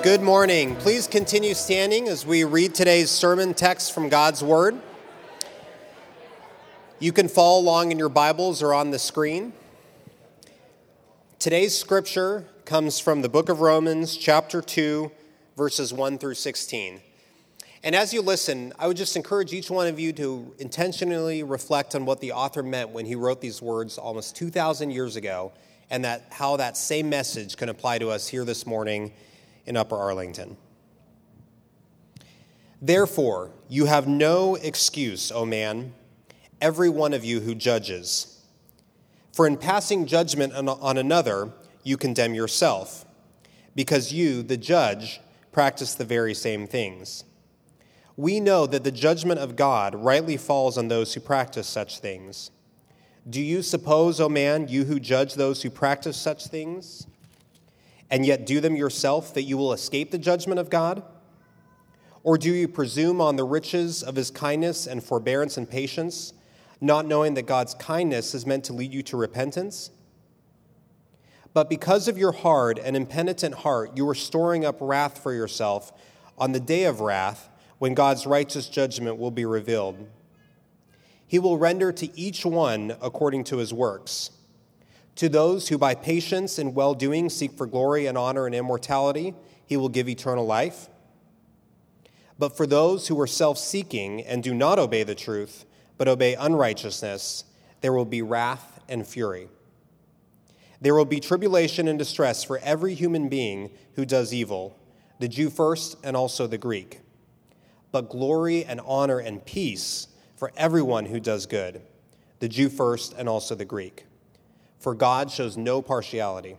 Good morning. Please continue standing as we read today's sermon text from God's Word. You can follow along in your Bibles or on the screen. Today's scripture comes from the book of Romans, chapter 2, verses 1 through 16. And as you listen, I would just encourage each one of you to intentionally reflect on what the author meant when he wrote these words almost 2,000 years ago, and how that same message can apply to us here this morning in Upper Arlington. Therefore, you have no excuse, O man, every one of you who judges. For in passing judgment on another, you condemn yourself, because you, the judge, practice the very same things. We know that the judgment of God rightly falls on those who practice such things. Do you suppose, O man, you who judge those who practice such things, and yet do them yourself, that you will escape the judgment of God? Or do you presume on the riches of his kindness and forbearance and patience, not knowing that God's kindness is meant to lead you to repentance? But because of your hard and impenitent heart, you are storing up wrath for yourself on the day of wrath, when God's righteous judgment will be revealed. He will render to each one according to his works. To those who by patience and well-doing seek for glory and honor and immortality, he will give eternal life. But for those who are self-seeking and do not obey the truth, but obey unrighteousness, there will be wrath and fury. There will be tribulation and distress for every human being who does evil, the Jew first and also the Greek. But glory and honor and peace for everyone who does good, the Jew first and also the Greek. For God shows no partiality.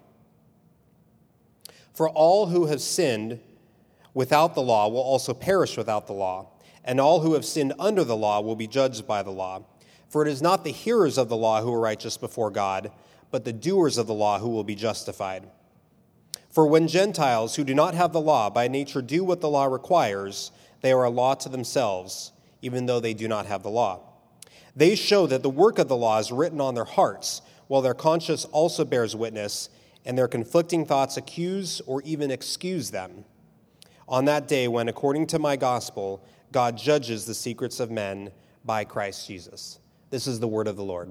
For all who have sinned without the law will also perish without the law, and all who have sinned under the law will be judged by the law. For it is not the hearers of the law who are righteous before God, but the doers of the law who will be justified. For when Gentiles who do not have the law by nature do what the law requires, they are a law to themselves, even though they do not have the law. They show that the work of the law is written on their hearts, while their conscience also bears witness, and their conflicting thoughts accuse or even excuse them. On that day when, according to my gospel, God judges the secrets of men by Christ Jesus. This is the word of the Lord.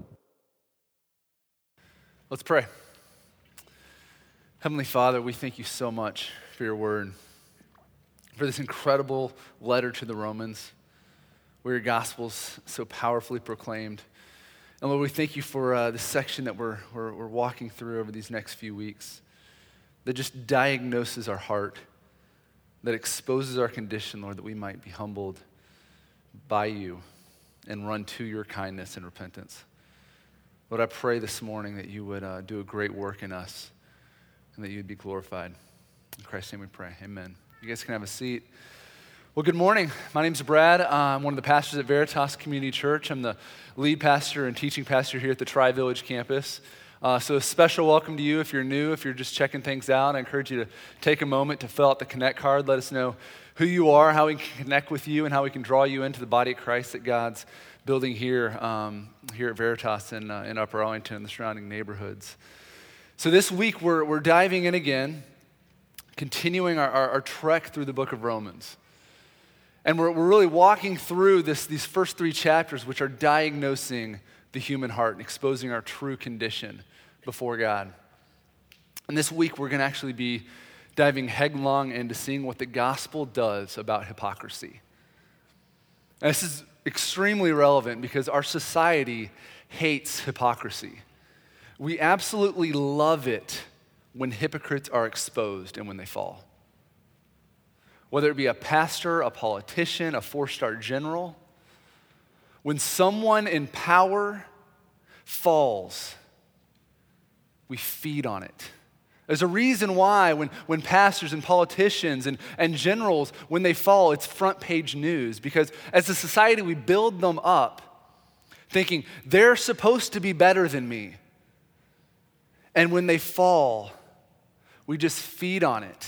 Let's pray. Heavenly Father, we thank you so much for your word, for this incredible letter to the Romans, where your gospel's so powerfully proclaimed. And Lord, we thank you for this section that we're walking through over these next few weeks that just diagnoses our heart, that exposes our condition, Lord, that we might be humbled by you and run to your kindness and repentance. Lord, I pray this morning that you would do a great work in us and that you'd be glorified. In Christ's name we pray, amen. You guys can have a seat. Well, good morning. My name's Brad. I'm one of the pastors at Veritas Community Church. I'm the lead pastor and teaching pastor here at the Tri-Village campus. So a special welcome to you if you're new, if you're just checking things out. I encourage you to take a moment to fill out the Connect card. Let us know who you are, how we can connect with you, and how we can draw you into the body of Christ that God's building here at Veritas in Upper Arlington and the surrounding neighborhoods. So this week we're diving in again, continuing our trek through the book of Romans. And we're really walking through these first three chapters, which are diagnosing the human heart and exposing our true condition before God. And this week, we're going to actually be diving headlong into seeing what the gospel does about hypocrisy. And this is extremely relevant because our society hates hypocrisy. We absolutely love it when hypocrites are exposed and when they fall. Whether it be a pastor, a politician, a four-star general, when someone in power falls, we feed on it. There's a reason why when pastors and politicians and generals, when they fall, it's front page news. Because as a society, we build them up thinking they're supposed to be better than me. And when they fall, we just feed on it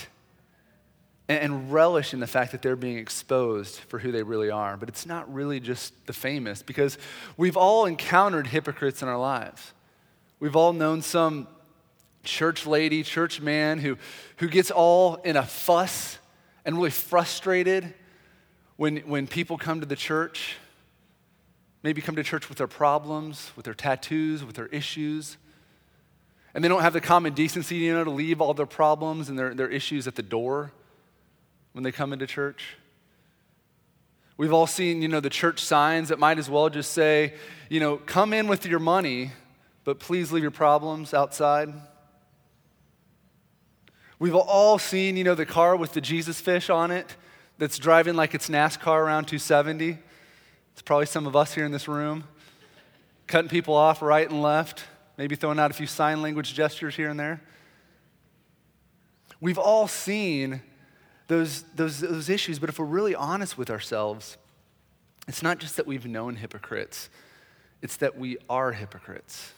and relish in the fact that they're being exposed for who they really are. But it's not really just the famous, because we've all encountered hypocrites in our lives. We've all known some church lady, church man who gets all in a fuss and really frustrated when people come to the church, maybe come to church with their problems, with their tattoos, with their issues, and they don't have the common decency, to leave all their problems and their issues at the door when they come into church. We've all seen, the church signs that might as well just say, come in with your money, but please leave your problems outside. We've all seen, the car with the Jesus fish on it that's driving like it's NASCAR around 270. It's probably some of us here in this room, cutting people off right and left, maybe throwing out a few sign language gestures here and there. We've all seen those issues, but if we're really honest with ourselves, it's not just that we've known hypocrites, it's that we are hypocrites.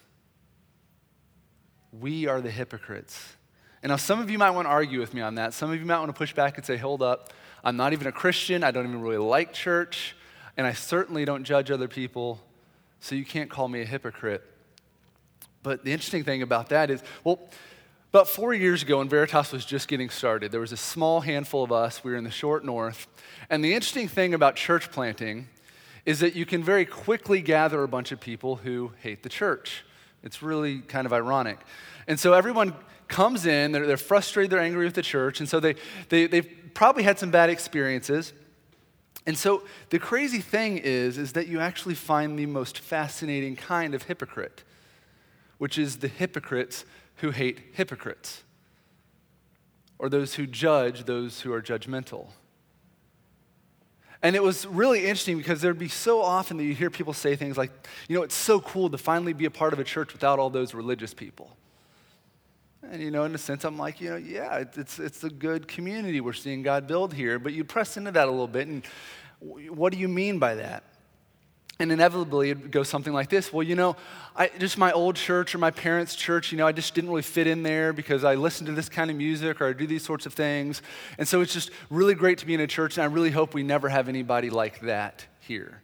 We are the hypocrites. And now some of you might want to argue with me on that. Some of you might want to push back and say, hold up, I'm not even a Christian, I don't even really like church, and I certainly don't judge other people, so you can't call me a hypocrite. But the interesting thing about that is, about 4 years ago when Veritas was just getting started, there was a small handful of us, we were in the short north, and the interesting thing about church planting is that you can very quickly gather a bunch of people who hate the church. It's really kind of ironic. And so everyone comes in, they're frustrated, they're angry with the church, and so they've probably had some bad experiences. And so the crazy thing is that you actually find the most fascinating kind of hypocrite, which is the hypocrites who hate hypocrites, or those who judge those who are judgmental. And it was really interesting because there'd be so often that you hear people say things like, it's so cool to finally be a part of a church without all those religious people. And, in a sense, I'm like, yeah, it's a good community we're seeing God build here. But you press into that a little bit, and what do you mean by that? And inevitably, it goes something like this. Well, just my old church or my parents' church, I just didn't really fit in there because I listen to this kind of music or I do these sorts of things. And so it's just really great to be in a church, and I really hope we never have anybody like that here.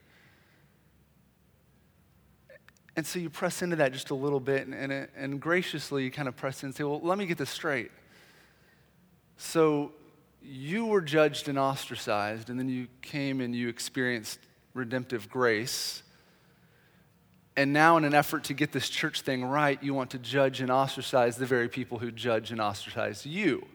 And so you press into that just a little bit, and graciously you kind of press in and say, well, let me get this straight. So you were judged and ostracized, and then you came and you experienced redemptive grace. And now in an effort to get this church thing right, you want to judge and ostracize the very people who judge and ostracize you.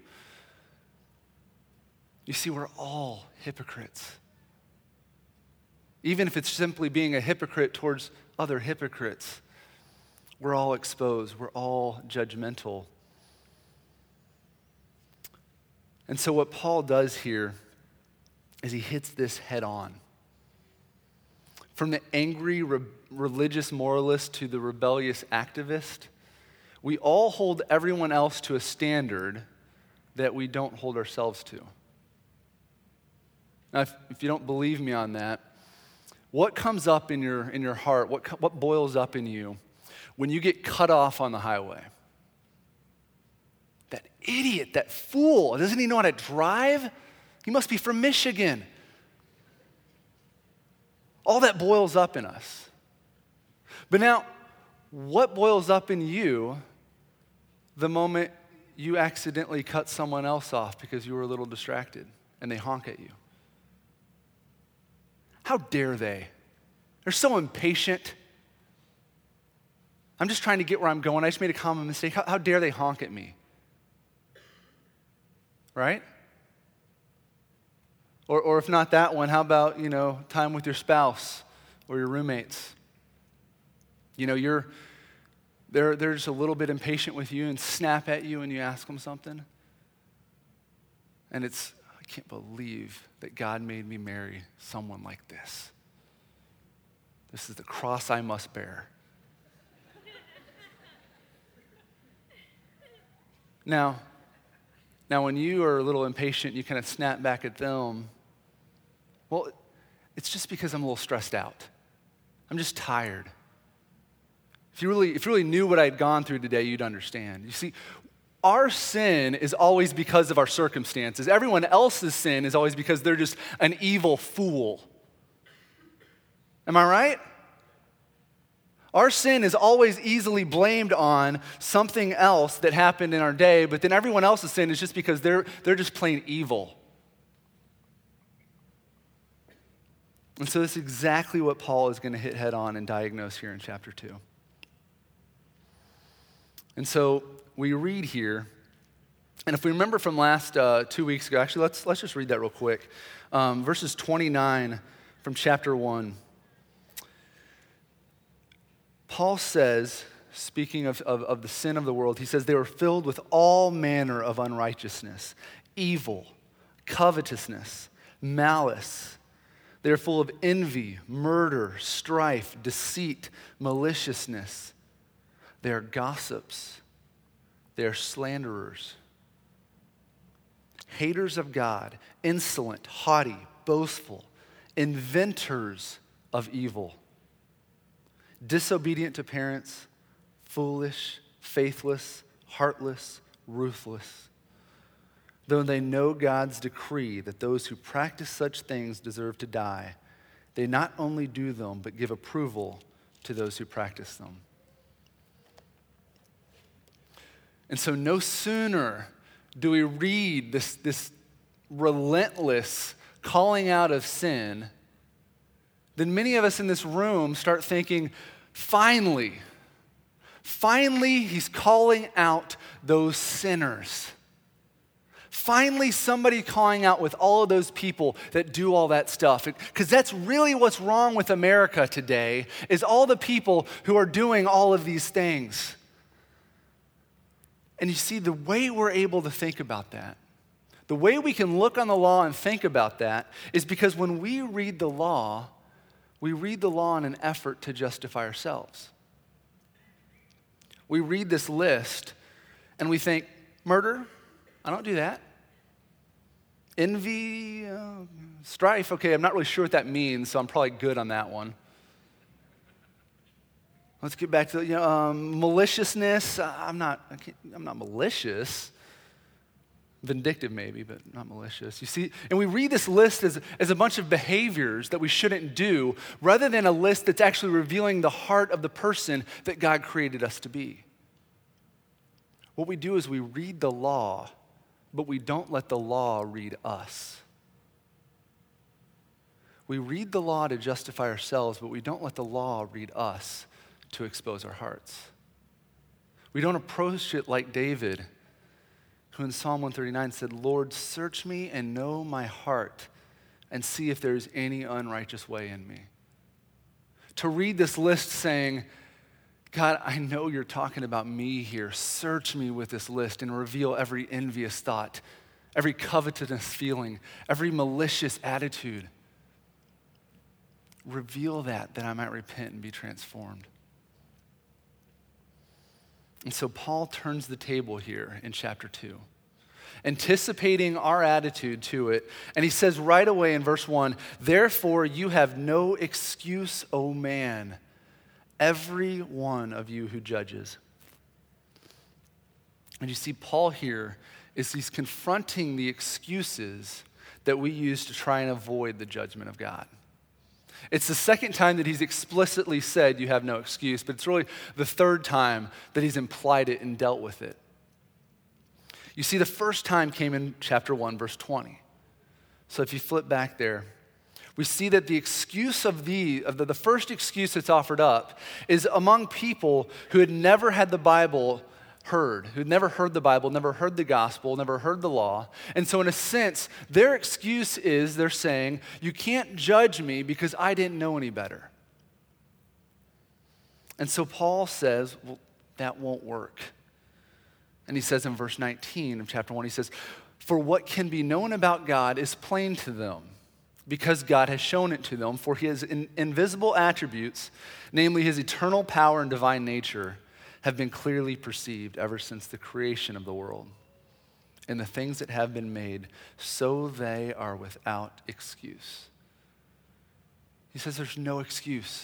You see, we're all hypocrites. Even if it's simply being a hypocrite towards other hypocrites, we're all exposed, we're all judgmental. And so what Paul does here is he hits this head on. From the angry religious moralist to the rebellious activist, we all hold everyone else to a standard that we don't hold ourselves to. Now, if you don't believe me on that, what comes up in your heart, what boils up in you when you get cut off on the highway? That idiot, that fool, doesn't he know how to drive? He must be from Michigan. All that boils up in us. But now, what boils up in you the moment you accidentally cut someone else off because you were a little distracted and they honk at you? How dare they? They're so impatient. I'm just trying to get where I'm going. I just made a common mistake. How dare they honk at me? Right? Or if not that one, how about, time with your spouse or your roommates? They're just a little bit impatient with you and snap at you when you ask them something. And I can't believe that God made me marry someone like this. This is the cross I must bear. Now, when you are a little impatient, you kind of snap back at them. Well, it's just because I'm a little stressed out. I'm just tired. If you really knew what I had gone through today, you'd understand. You see, our sin is always because of our circumstances. Everyone else's sin is always because they're just an evil fool. Am I right? Our sin is always easily blamed on something else that happened in our day, but then everyone else's sin is just because they're just plain evil. And so that's exactly what Paul is going to hit head on and diagnose here in chapter 2. And so we read here, and if we remember from last 2 weeks ago, actually let's just read that real quick. Verses 29 from chapter 1. Paul says, speaking of the sin of the world, he says, they were filled with all manner of unrighteousness, evil, covetousness, malice. They are full of envy, murder, strife, deceit, maliciousness. They are gossips. They are slanderers, haters of God, insolent, haughty, boastful, inventors of evil, disobedient to parents, foolish, faithless, heartless, ruthless. Though they know God's decree that those who practice such things deserve to die, they not only do them, but give approval to those who practice them. And so no sooner do we read this relentless calling out of sin, then many of us in this room start thinking, finally, he's calling out those sinners. Finally, somebody calling out with all of those people that do all that stuff. Because that's really what's wrong with America today, is all the people who are doing all of these things. And you see, the way we're able to think about that, the way we can look on the law and think about that, is because when we read the law in an effort to justify ourselves. We read this list and we think, murder? I don't do that. Envy, strife, okay, I'm not really sure what that means, so I'm probably good on that one. Let's get back to maliciousness. I'm not malicious. Vindictive maybe, but not malicious. You see, and we read this list as a bunch of behaviors that we shouldn't do, rather than a list that's actually revealing the heart of the person that God created us to be. What we do is we read the law, but we don't let the law read us. We read the law to justify ourselves, but we don't let the law read us to expose our hearts. We don't approach it like David, who in Psalm 139 said, Lord, search me and know my heart and see if there is any unrighteous way in me. To read this list saying, God, I know you're talking about me here. Search me with this list and reveal every envious thought, every covetous feeling, every malicious attitude. Reveal that I might repent and be transformed. And so Paul turns the table here in chapter 2, anticipating our attitude to it. And he says right away in verse 1, therefore you have no excuse, O man, every one of you who judges. And you see, Paul here he's confronting the excuses that we use to try and avoid the judgment of God. It's the second time that he's explicitly said you have no excuse, but it's really the third time that he's implied it and dealt with it. You see, the first time came in chapter 1, verse 20. So if you flip back there, we see that the excuse of the first excuse that's offered up is among people who had never had the Bible heard, who'd never heard the Bible, never heard the gospel, never heard the law. And so in a sense, their excuse is they're saying, you can't judge me because I didn't know any better. And so Paul says, well, that won't work. And he says in verse 19 of chapter 1, he says, for what can be known about God is plain to them, because God has shown it to them, for his invisible attributes, namely his eternal power and divine nature, have been clearly perceived ever since the creation of the world. And the things that have been made, so they are without excuse. He says there's no excuse.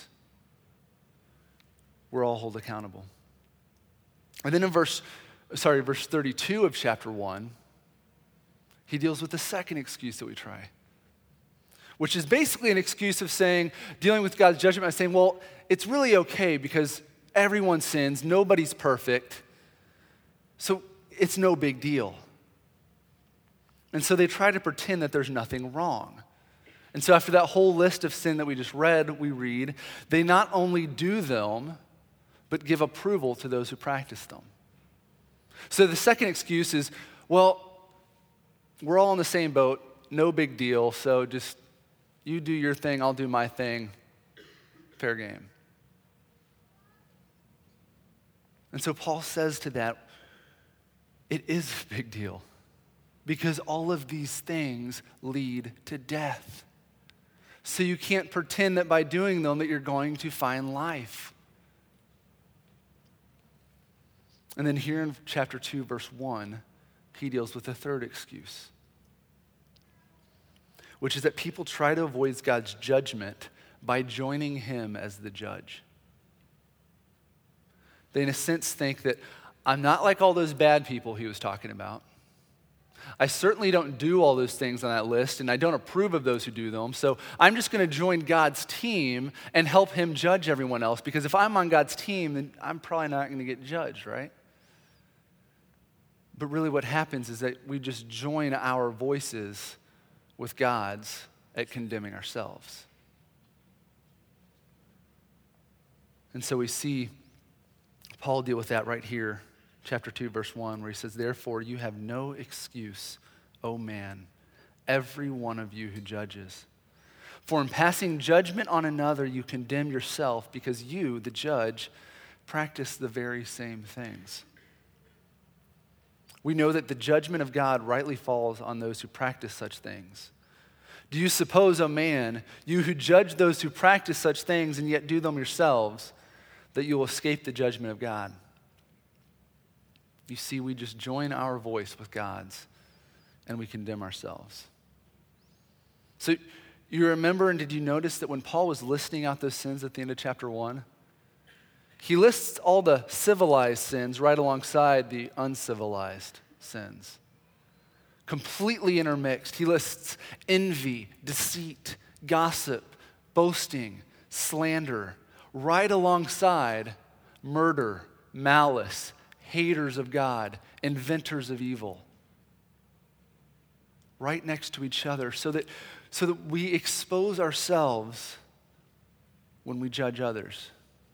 We're all held accountable. And then in verse 32 of chapter 1, he deals with the second excuse that we try. which is basically an excuse of saying, dealing with God's judgment by saying, well, it's really okay because everyone sins, nobody's perfect, so it's no big deal. And so they try to pretend that there's nothing wrong. And so after that whole list of sin that we just read, we read, they not only do them, but give approval to those who practice them. So the second excuse is, well, we're all in the same boat, no big deal, so just you do your thing, I'll do my thing, fair game. And so Paul says to that, it is a big deal because all of these things lead to death. So you can't pretend that by doing them that you're going to find life. And then here in chapter 2, verse 1, he deals with the third excuse, which is that people try to avoid God's judgment by joining him as the judge. They, in a sense, think that I'm not like all those bad people he was talking about. I certainly don't do all those things on that list, and I don't approve of those who do them, so I'm just going to join God's team and help him judge everyone else, because if I'm on God's team, then I'm probably not going to get judged, right? But really what happens is that we just join our voices with God's at condemning ourselves. And so we see Paul deal with that right here, chapter 2, verse 1, where he says, therefore you have no excuse, O man, every one of you who judges. For in passing judgment on another, you condemn yourself because you, the judge, practice the very same things. We know that the judgment of God rightly falls on those who practice such things. Do you suppose, O man, you who judge those who practice such things and yet do them yourselves, that you will escape the judgment of God? You see, we just join our voice with God's and we condemn ourselves. So you remember, and did you notice that when Paul was listing out those sins at the end of chapter 1, he lists all the civilized sins right alongside the uncivilized sins. Completely intermixed. He lists envy, deceit, gossip, boasting, slander, right alongside murder, malice, haters of God, inventors of evil. Right next to each other so that we expose ourselves when we judge others.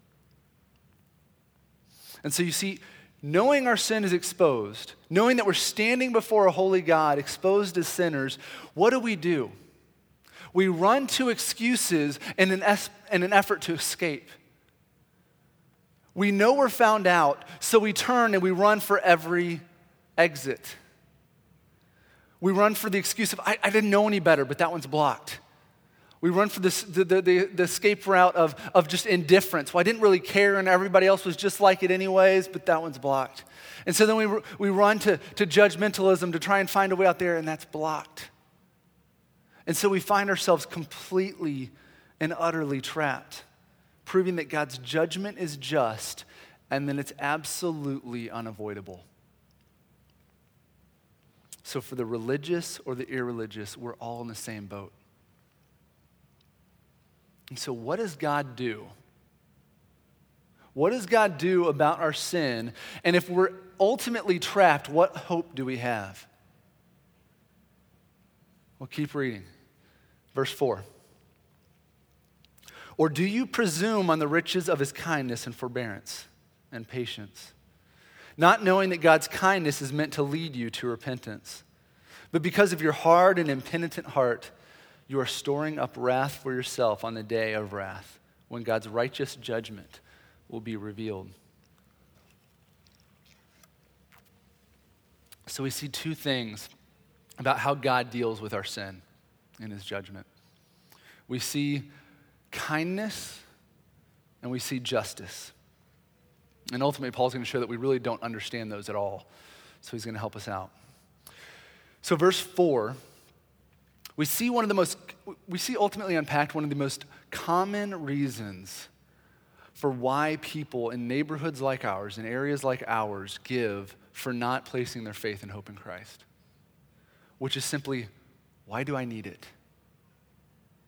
And so you see, knowing our sin is exposed, knowing that we're standing before a holy God, exposed as sinners, what do? We run to excuses in an effort to escape. We know we're found out, so we turn and we run for every exit. We run for the excuse of, I didn't know any better, but that one's blocked. We run for the escape route of just indifference. Well, I didn't really care and everybody else was just like it anyways, but that one's blocked. And so then we run to judgmentalism to try and find a way out there, and that's blocked. And so we find ourselves completely and utterly trapped, proving that God's judgment is just and then it's absolutely unavoidable. So for the religious or the irreligious, we're all in the same boat. And so what does God do? What does God do about our sin? And if we're ultimately trapped, what hope do we have? Well, keep reading. Verse 4. Or do you presume on the riches of his kindness and forbearance and patience, not knowing that God's kindness is meant to lead you to repentance? But because of your hard and impenitent heart, you are storing up wrath for yourself on the day of wrath, when God's righteous judgment will be revealed. So we see two things about how God deals with our sin in his judgment. We see kindness and we see justice. And ultimately, Paul's going to show that we really don't understand those at all. So he's going to help us out. So verse 4, we see ultimately unpacked one of the most common reasons for why people in neighborhoods like ours, in areas like ours, give for not placing their faith and hope in Christ. Which is simply, why do I need it?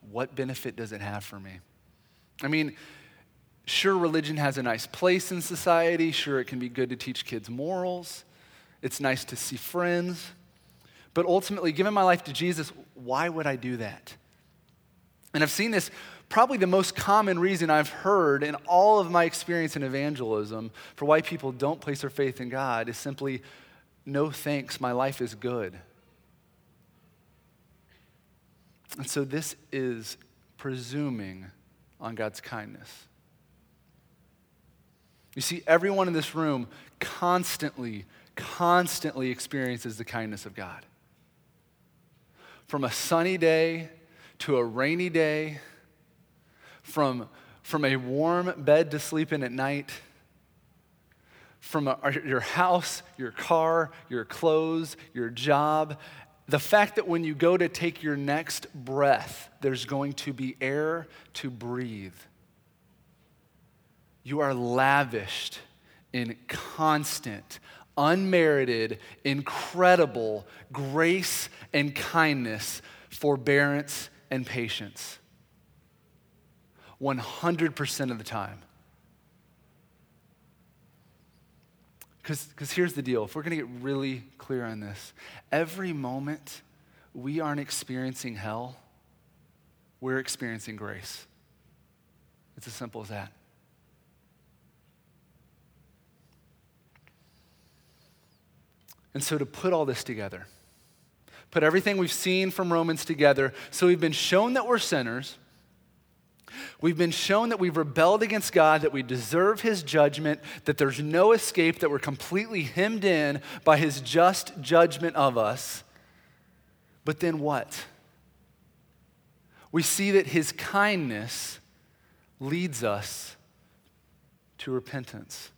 what benefit does it have for me? I mean, sure, religion has a nice place in society. Sure, it can be good to teach kids morals. It's nice to see friends. But ultimately, giving my life to Jesus, why would I do that? And I've seen this, probably the most common reason I've heard in all of my experience in evangelism for why people don't place their faith in God is simply, no thanks, my life is good. And so this is presuming on God's kindness. You see, everyone in this room constantly experiences the kindness of God. From a sunny day to a rainy day, from a warm bed to sleep in at night, from your house, your car, your clothes, your job, the fact that when you go to take your next breath, there's going to be air to breathe. You are lavished in constant, unmerited, incredible grace and kindness, forbearance and patience. 100% of the time. Because here's the deal. If we're going to get really clear on this, every moment we aren't experiencing hell, we're experiencing grace. It's as simple as that. And so to put all this together, put everything we've seen from Romans together, so we've been shown that we're sinners. We've been shown that we've rebelled against God, that we deserve his judgment, that there's no escape, that we're completely hemmed in by his just judgment of us. But then what? We see that his kindness leads us to repentance.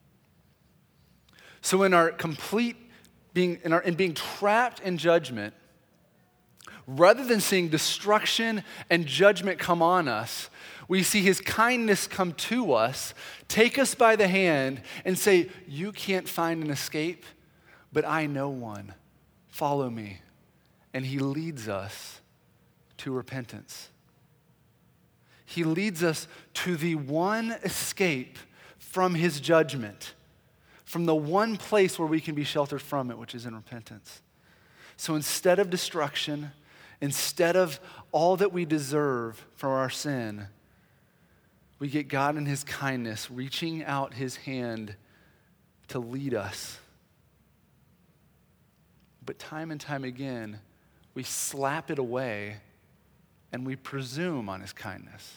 So in our being trapped in judgment, rather than seeing destruction and judgment come on us, we see his kindness come to us, take us by the hand, and say, you can't find an escape, but I know one. Follow me. And he leads us to repentance. He leads us to the one escape from his judgment, from the one place where we can be sheltered from it, which is in repentance. So instead of destruction, instead of all that we deserve from our sin, we get God in his kindness reaching out his hand to lead us. But time and time again, we slap it away and we presume on his kindness.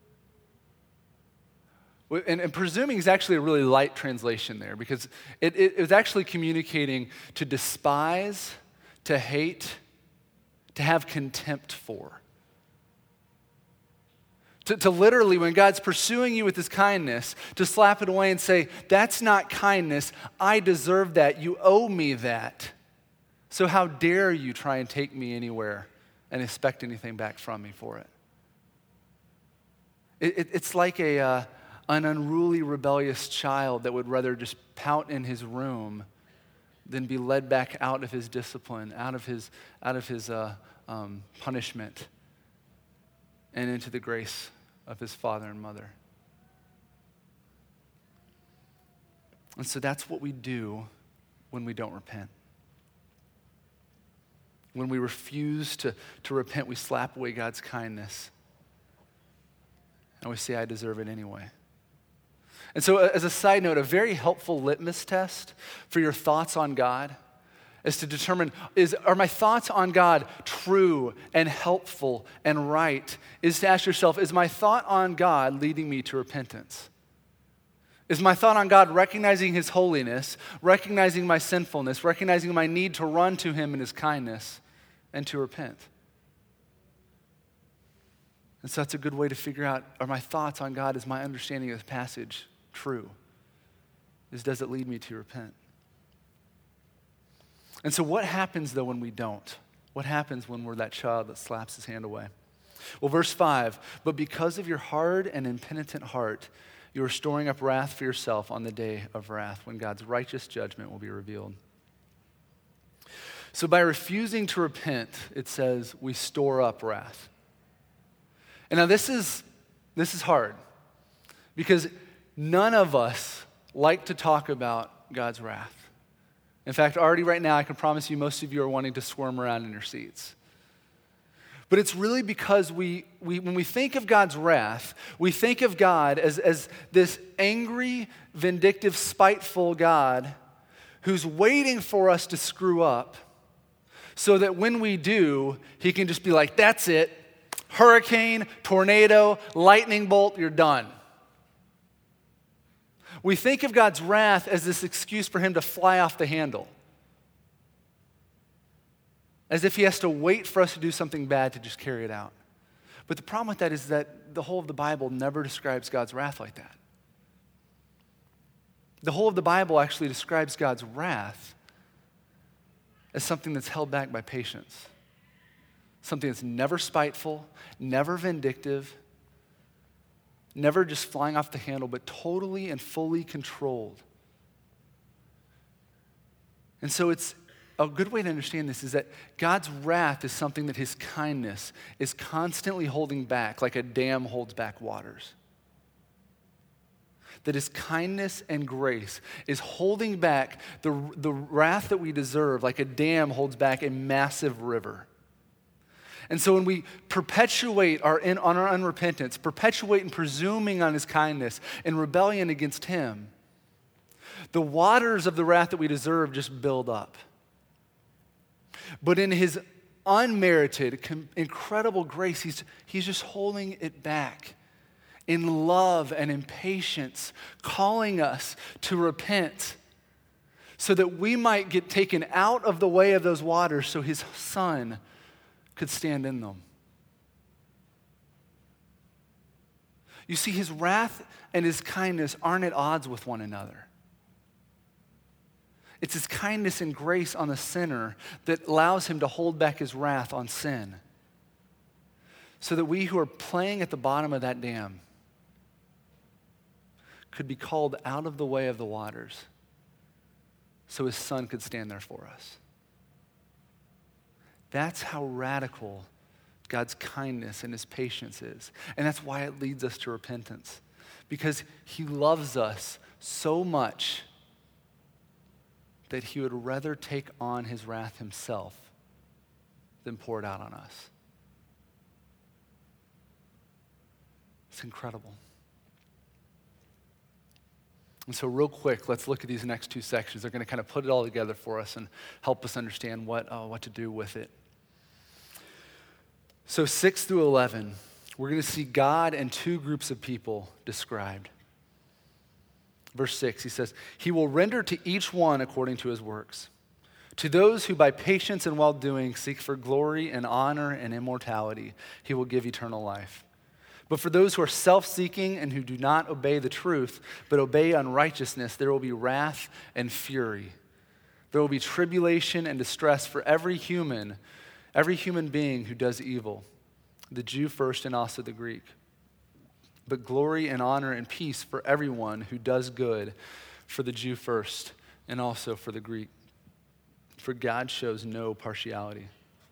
And presuming is actually a really light translation there, because it was actually communicating to despise, to hate, to have contempt for. To literally, when God's pursuing you with his kindness, to slap it away and say, that's not kindness, I deserve that, you owe me that. So how dare you try and take me anywhere and expect anything back from me for it? It's like an unruly, rebellious child that would rather just pout in his room than be led back out of his discipline, out of his punishment, and into the grace of his father and mother. And so that's what we do when we don't repent. When we refuse to repent, we slap away God's kindness. And we say, I deserve it anyway. And so as a side note, a very helpful litmus test for your thoughts on God is to determine, are my thoughts on God true and helpful and right? Is to ask yourself, is my thought on God leading me to repentance? Is my thought on God recognizing his holiness, recognizing my sinfulness, recognizing my need to run to him in his kindness and to repent? And so that's a good way to figure out, are my thoughts on God, is my understanding of this passage true? Does it lead me to repent? And so what happens, though, when we don't? What happens when we're that child that slaps his hand away? Well, verse 5, but because of your hard and impenitent heart, you are storing up wrath for yourself on the day of wrath, when God's righteous judgment will be revealed. So by refusing to repent, it says we store up wrath. And now this is hard because none of us like to talk about God's wrath. In fact, already right now, I can promise you most of you are wanting to squirm around in your seats. But it's really because when we think of God's wrath, we think of God as this angry, vindictive, spiteful God who's waiting for us to screw up so that when we do, he can just be like, that's it, hurricane, tornado, lightning bolt, you're done. We think of God's wrath as this excuse for him to fly off the handle, as if he has to wait for us to do something bad to just carry it out. But the problem with that is that the whole of the Bible never describes God's wrath like that. The whole of the Bible actually describes God's wrath as something that's held back by patience, something that's never spiteful, never vindictive, never just flying off the handle, but totally and fully controlled. And so it's a good way to understand this is that God's wrath is something that his kindness is constantly holding back, like a dam holds back waters. That his kindness and grace is holding back the wrath that we deserve, like a dam holds back a massive river. And so when we perpetuate on our unrepentance, perpetuate and presuming on his kindness in rebellion against him, the waters of the wrath that we deserve just build up. But in his unmerited, incredible grace, he's just holding it back in love and in patience, calling us to repent so that we might get taken out of the way of those waters so his son could stand in them. You see, his wrath and his kindness aren't at odds with one another. It's his kindness and grace on the sinner that allows him to hold back his wrath on sin, so that we who are playing at the bottom of that dam could be called out of the way of the waters so his son could stand there for us. That's how radical God's kindness and his patience is. And that's why it leads us to repentance. Because he loves us so much that he would rather take on his wrath himself than pour it out on us. It's incredible. And so real quick, let's look at these next two sections. They're going to kind of put it all together for us and help us understand what to do with it. So 6 through 11, we're going to see God and two groups of people described. Verse 6, he says, he will render to each one according to his works. To those who by patience and well-doing seek for glory and honor and immortality, he will give eternal life. But for those who are self-seeking and who do not obey the truth, but obey unrighteousness, there will be wrath and fury. There will be tribulation and distress for every human being who does evil, the Jew first and also the Greek. But glory and honor and peace for everyone who does good, for the Jew first and also for the Greek. For God shows no partiality.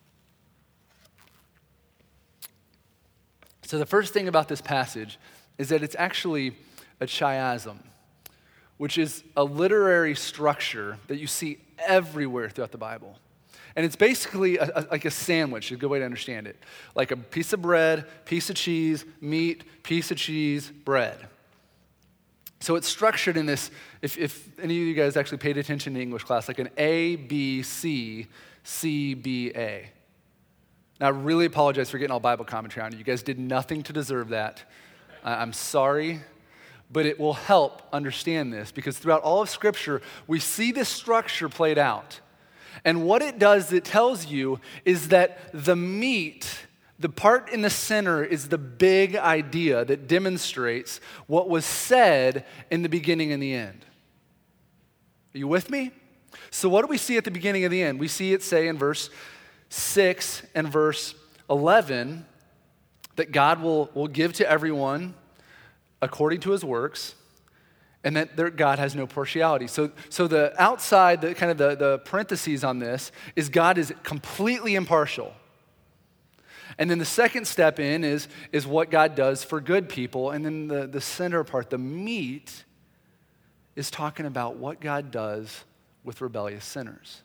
So the first thing about this passage is that it's actually a chiasm, which is a literary structure that you see everywhere throughout the Bible. And it's basically like a sandwich, a good way to understand it. Like a piece of bread, piece of cheese, meat, piece of cheese, bread. So it's structured in this, if any of you guys actually paid attention to English class, like an A, B, C, C, B, A. Now, I really apologize for getting all Bible commentary on you. You guys did nothing to deserve that. I'm sorry, but it will help understand this because throughout all of Scripture, we see this structure played out. And what it does, it tells you, is that the meat, the part in the center, is the big idea that demonstrates what was said in the beginning and the end. Are you with me? So what do we see at the beginning and the end? We see it say in verse 6 and verse 11 that God will give to everyone according to his works, and that God has no partiality. So the outside, the parentheses on this is God is completely impartial. And then the second step in is what God does for good people. And then the center part, the meat, is talking about what God does with rebellious sinners.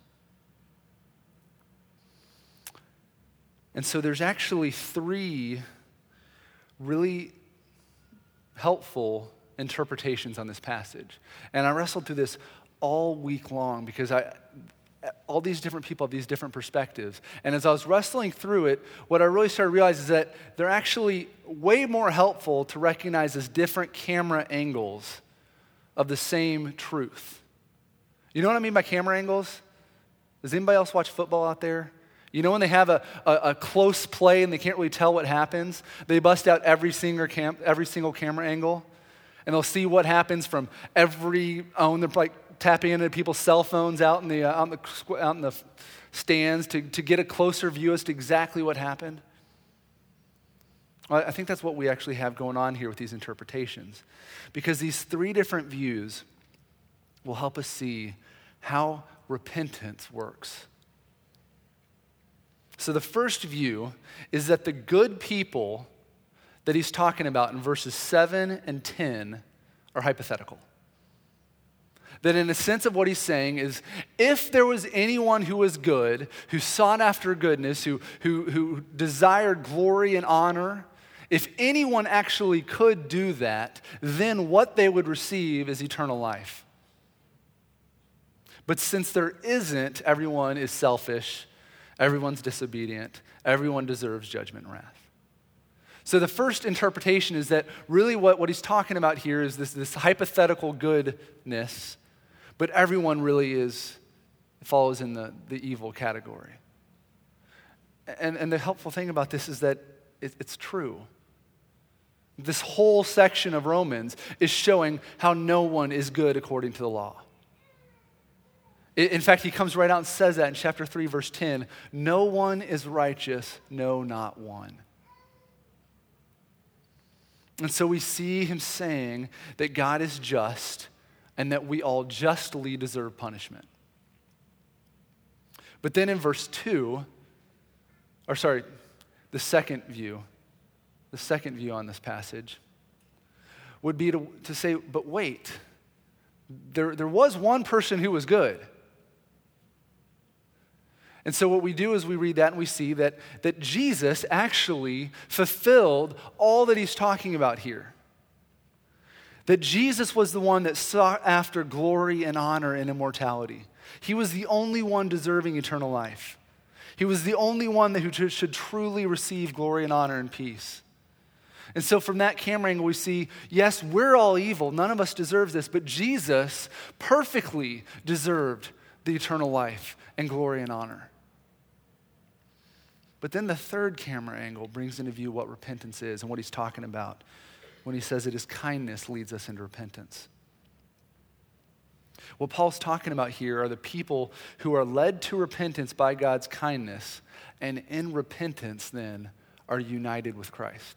And so there's actually 3 really helpful interpretations on this passage. And I wrestled through this all week long because all these different people have these different perspectives. And as I was wrestling through it, what I really started to realize is that they're actually way more helpful to recognize as different camera angles of the same truth. You know what I mean by camera angles? Does anybody else watch football out there? You know when they have a close play and they can't really tell what happens? They bust out every single camera angle, and they'll see what happens from every they're like tapping into people's cell phones out in the stands to get a closer view as to exactly what happened. Well, I think that's what we actually have going on here with these interpretations, because these 3 different views will help us see how repentance works. So the first view is that the good people that he's talking about in verses 7 and 10 are hypothetical. That in a sense of what he's saying is, if there was anyone who was good, who sought after goodness, who desired glory and honor, if anyone actually could do that, then what they would receive is eternal life. But since there isn't, everyone is selfish, everyone's disobedient, everyone deserves judgment and wrath. So the first interpretation is that really what he's talking about here is this hypothetical goodness, but everyone really follows in the evil category. And the helpful thing about this is that it's true. This whole section of Romans is showing how no one is good according to the law. In fact, he comes right out and says that in chapter 3, verse 10, no one is righteous, no, not one. And so we see him saying that God is just and that we all justly deserve punishment. But then in verse 2, the second view on this passage would be to say, but wait, there was one person who was good. And so what we do is we read that and we see that Jesus actually fulfilled all that he's talking about here. That Jesus was the one that sought after glory and honor and immortality. He was the only one deserving eternal life. He was the only one who should truly receive glory and honor and peace. And so from that camera angle we see, yes, we're all evil. None of us deserves this, but Jesus perfectly deserved the eternal life and glory and honor. But then the third camera angle brings into view what repentance is and what he's talking about when he says that his kindness leads us into repentance. What Paul's talking about here are the people who are led to repentance by God's kindness, and in repentance then are united with Christ.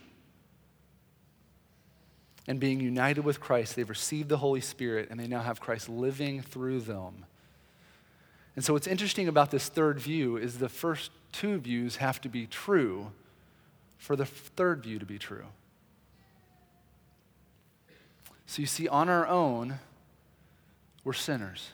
And being united with Christ, they've received the Holy Spirit, and they now have Christ living through them. And so what's interesting about this third view is the first 2 views have to be true for the third view to be true. So you see, on our own, we're sinners.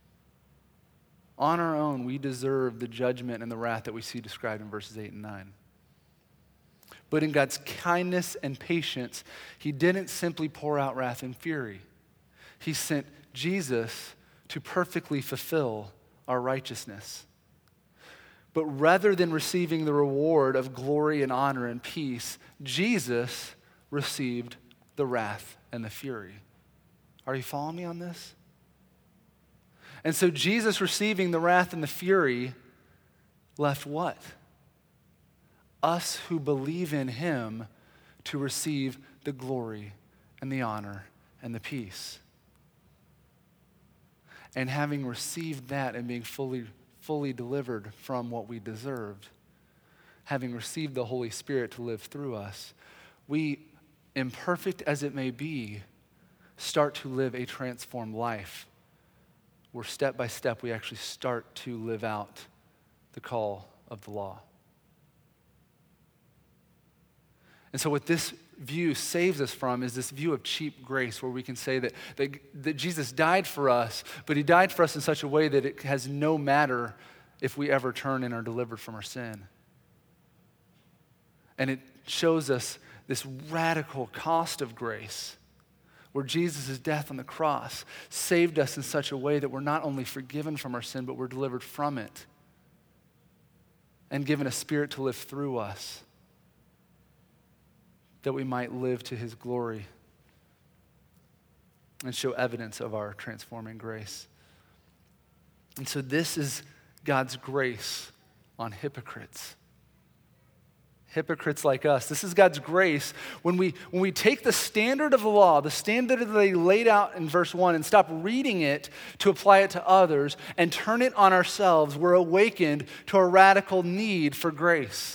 On our own, we deserve the judgment and the wrath that we see described in verses 8 and 9. But in God's kindness and patience, he didn't simply pour out wrath and fury. He sent Jesus to perfectly fulfill our righteousness. But rather than receiving the reward of glory and honor and peace, Jesus received the wrath and the fury. Are you following me on this? And so Jesus receiving the wrath and the fury left what? Us who believe in him to receive the glory and the honor and the peace. And having received that and being fully delivered from what we deserved, having received the Holy Spirit to live through us, we, imperfect as it may be, start to live a transformed life where step by step we actually start to live out the call of the law. And so what this view saves us from is this view of cheap grace, where we can say that Jesus died for us, but he died for us in such a way that it has no matter if we ever turn and are delivered from our sin. And it shows us this radical cost of grace, where Jesus' death on the cross saved us in such a way that we're not only forgiven from our sin, but we're delivered from it and given a spirit to live through us, that we might live to his glory and show evidence of our transforming grace. And so this is God's grace on hypocrites. Hypocrites like us. This is God's grace when we take the standard of the law, the standard that they laid out in verse 1, and stop reading it to apply it to others and turn it on ourselves. We're awakened to a radical need for grace.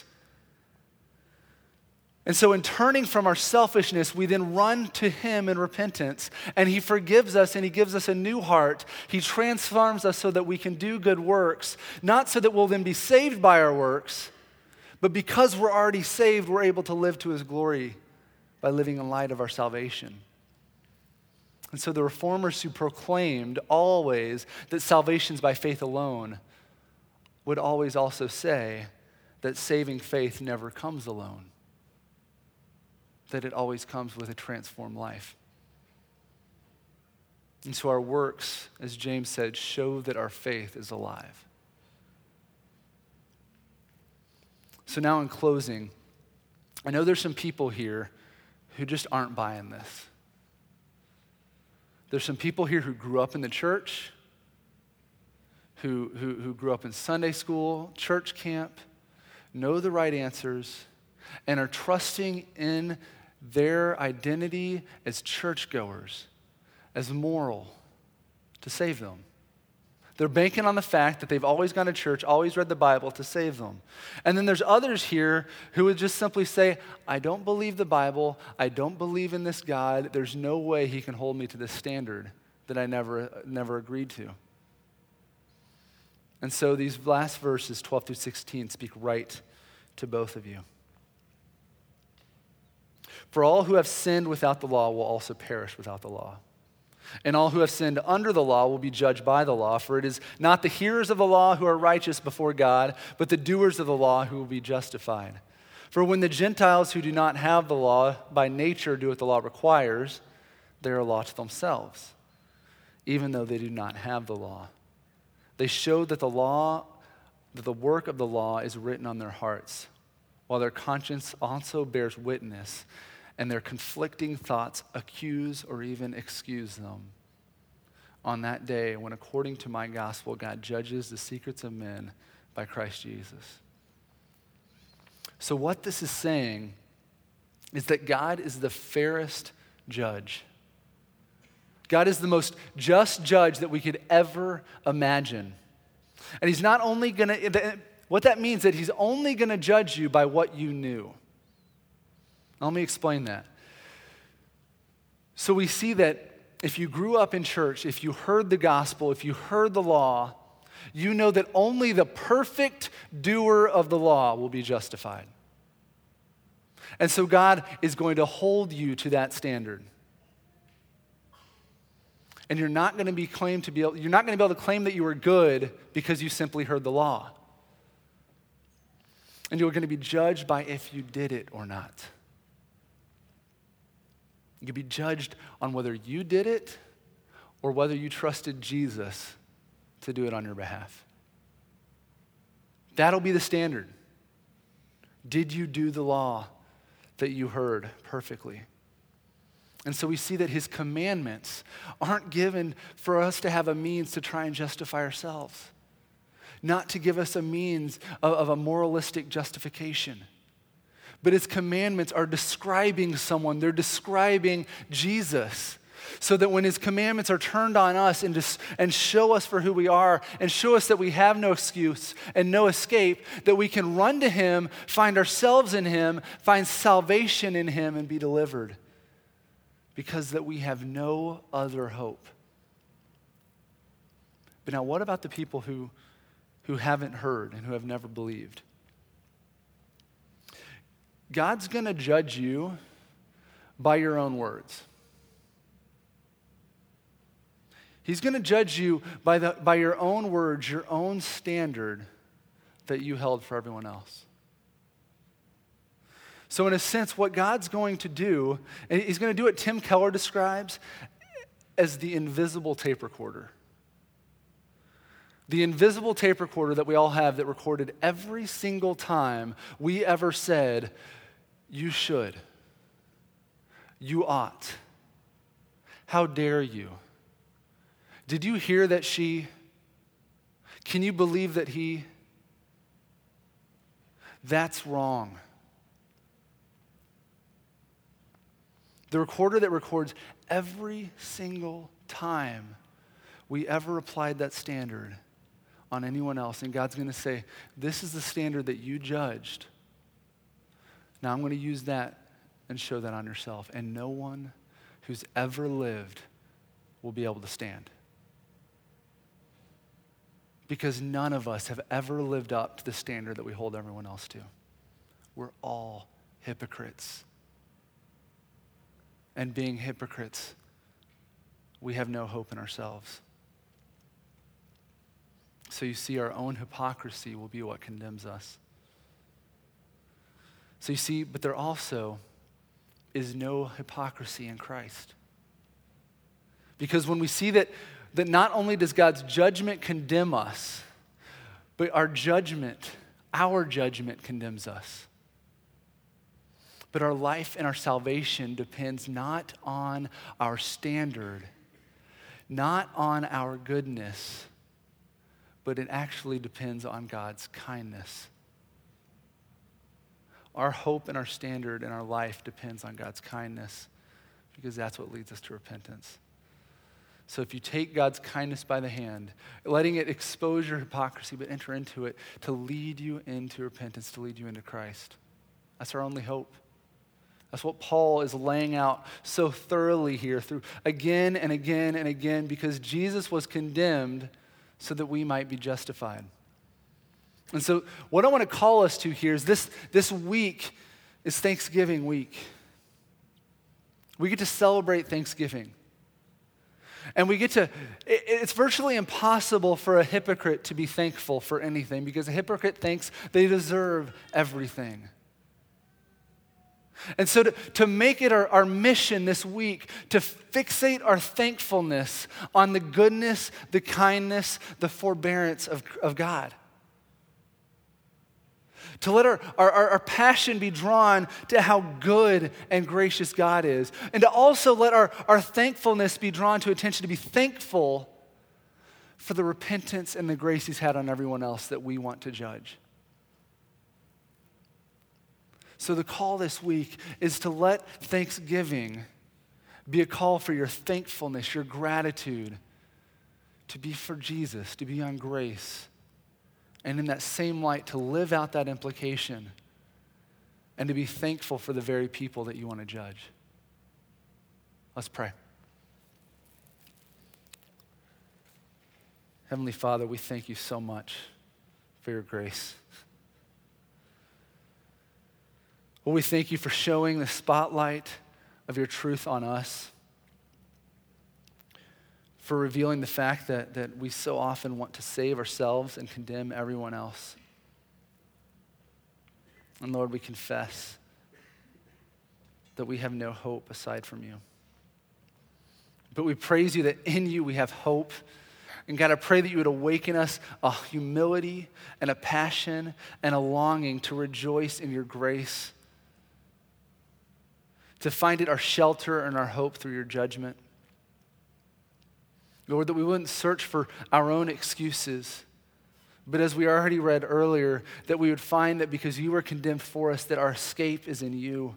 And so in turning from our selfishness, we then run to him in repentance, and he forgives us and he gives us a new heart. He transforms us so that we can do good works, not so that we'll then be saved by our works, but because we're already saved, we're able to live to his glory by living in light of our salvation. And so the reformers who proclaimed always that salvation's by faith alone would always also say that saving faith never comes alone, that it always comes with a transformed life. And so our works, as James said, show that our faith is alive. So now in closing, I know there's some people here who just aren't buying this. There's some people here who grew up in the church, who grew up in Sunday school, church camp, know the right answers, and are trusting in their identity as churchgoers, as moral, to save them. They're banking on the fact that they've always gone to church, always read the Bible to save them. And then there's others here who would just simply say, I don't believe the Bible, I don't believe in this God, there's no way he can hold me to this standard that I never agreed to. And so these last verses, 12 through 16, speak right to both of you. For all who have sinned without the law will also perish without the law. And all who have sinned under the law will be judged by the law, for it is not the hearers of the law who are righteous before God, but the doers of the law who will be justified. For when the Gentiles who do not have the law by nature do what the law requires, they are a law to themselves, even though they do not have the law. They show that the work of the law is written on their hearts, while their conscience also bears witness, and their conflicting thoughts accuse or even excuse them. On that day, when according to my gospel, God judges the secrets of men by Christ Jesus. So what this is saying is that God is the fairest judge. God is the most just judge that we could ever imagine. And he's not only going to, what that means is that he's only going to judge you by what you knew. Let me explain that. So we see that if you grew up in church, if you heard the gospel, if you heard the law, you know that only the perfect doer of the law will be justified. And so God is going to hold you to that standard. And you're not going to be able to claim that you were good because you simply heard the law. And you're going to be judged by if you did it or not. You'll be judged on whether you did it or whether you trusted Jesus to do it on your behalf. That'll be the standard. Did you do the law that you heard perfectly? And so we see that his commandments aren't given for us to have a means to try and justify ourselves, not to give us a means of a moralistic justification. But his commandments are describing someone. They're describing Jesus. So that when his commandments are turned on us and show us for who we are and show us that we have no excuse and no escape, that we can run to him, find ourselves in him, find salvation in him, and be delivered. Because that we have no other hope. But now what about the people who haven't heard and who have never believed? God's going to judge you by your own words. He's going to judge you by your own words, your own standard that you held for everyone else. So in a sense, what God's going to do, and he's going to do what Tim Keller describes as the invisible tape recorder. The invisible tape recorder that we all have that recorded every single time we ever said, you should, you ought, how dare you? Did you hear that she? Can you believe that he? That's wrong. The recorder that records every single time we ever applied that standard on anyone else. And God's going to say, this is the standard that you judged. Now I'm going to use that and show that on yourself. And no one who's ever lived will be able to stand. Because none of us have ever lived up to the standard that we hold everyone else to. We're all hypocrites. And being hypocrites, we have no hope in ourselves. So you see, our own hypocrisy will be what condemns us. So you see, but there also is no hypocrisy in Christ. Because when we see that not only does God's judgment condemn us, but our judgment condemns us. But our life and our salvation depends not on our standard, not on our goodness, but it actually depends on God's kindness. Our hope and our standard in our life depends on God's kindness, because that's what leads us to repentance. So if you take God's kindness by the hand, letting it expose your hypocrisy, but enter into it to lead you into repentance, to lead you into Christ. That's our only hope. That's what Paul is laying out so thoroughly here through again and again and again, because Jesus was condemned so that we might be justified. And so what I want to call us to here is this week is Thanksgiving week. We get to celebrate Thanksgiving. And we get to, it's virtually impossible for a hypocrite to be thankful for anything, because a hypocrite thinks they deserve everything. And so to make it our mission this week, to fixate our thankfulness on the goodness, the kindness, the forbearance of God. To let our passion be drawn to how good and gracious God is. And to also let our thankfulness be drawn to attention, to be thankful for the repentance and the grace he's had on everyone else that we want to judge. So the call this week is to let Thanksgiving be a call for your thankfulness, your gratitude, to be for Jesus, to be on grace. And in that same light, to live out that implication and to be thankful for the very people that you want to judge. Let's pray. Heavenly Father, we thank you so much for your grace. Well, we thank you for showing the spotlight of your truth on us, for revealing the fact that we so often want to save ourselves and condemn everyone else. And Lord, we confess that we have no hope aside from you. But we praise you that in you we have hope. And God, I pray that you would awaken us a humility and a passion and a longing to rejoice in your grace, to find it our shelter and our hope through your judgment. Lord, that we wouldn't search for our own excuses, but as we already read earlier, that we would find that because you were condemned for us, that our escape is in you.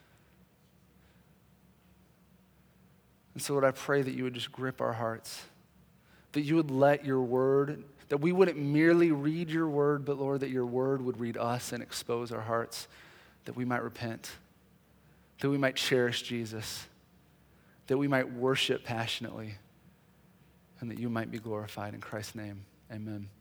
And so, Lord, I pray that you would just grip our hearts, that you would let your word, that we wouldn't merely read your word, but Lord, that your word would read us and expose our hearts, that we might repent, that we might cherish Jesus, that we might worship passionately, and that you might be glorified in Christ's name. Amen.